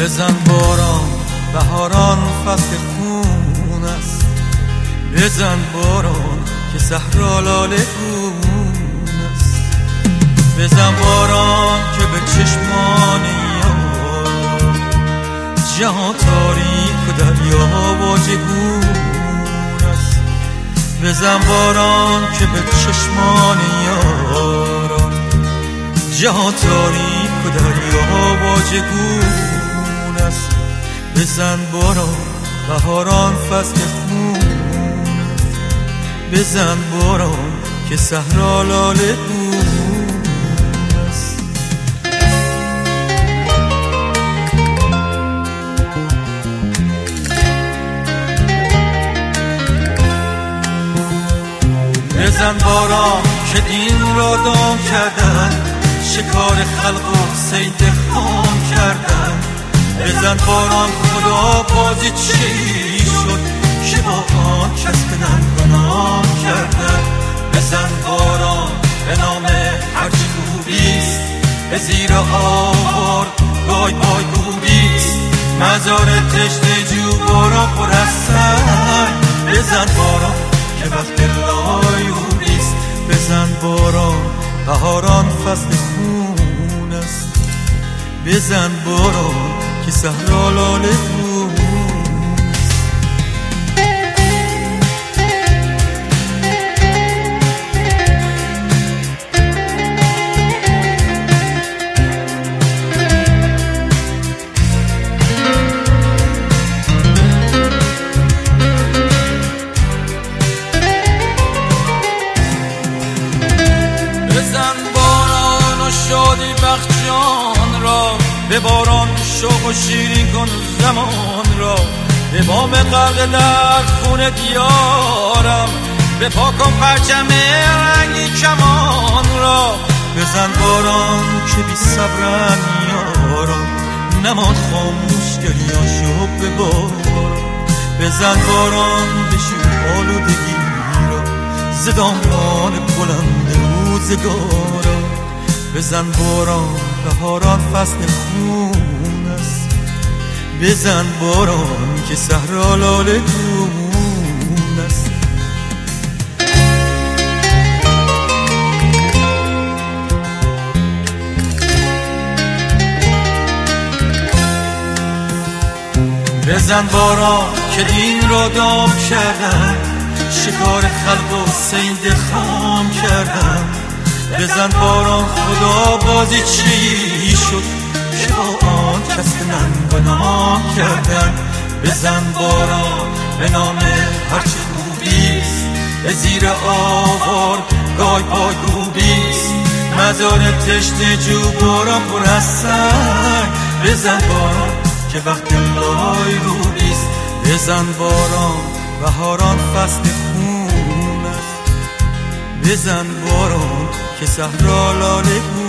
بزن باران بهاران فصل خون است، بزن باران که صحرا لاله گون است، بزن باران که به چشمان یار جهان تاریک و دریا واژگون است، بزن باران که به چشمان یار جهان تاریک و دریا واژگون است، بزن باران بهاران فصل خون است، بزن باران که صحرا لاله گون است. بزن باران که دین را دام کردن، شکار خلق و صید خام کردن، بزن باران خدا بازی چی شد که با آن کس بدن گناه کردن، بزن باران به نام هرچی خوبیست، به زیر آوار گای پای گوبیست، مزار تشنه جو باران پر از سنگ، بزن باران که وقت لایونیست، بزن باران بهاران فصل خون است، بزن باران که صحرا لاله گون است. بزن باران و شادی بخش جان را، به باران شوق و شیرین کن زمان را، به بام غرق در خون دیارم، به پاک کن پرچم رنگی کمان را، بزن باران که بی صبرن یارم، نماد خاموش گریان شو به باران، بزن باران بشور آلودگی را ز دامان بلند روزگارا، بزن باران بهاران فصل خون است، بزن باران که صحرا لاله گون است. بزن باران که دین را دام کردن، شکار خلق و صید خام کردن، بزن باران خدا بازی چی شد که با آن کس گناه کردن، بزن باران به نام هرچی خوبیست، به زیر آوار گای پای گوبیست، مزار تشنه جو باران پر از سنگ، بزن باران که وقت لای روبیست، بزن باران بهاران فصل خون است، بزن باران که صحرا لاله گون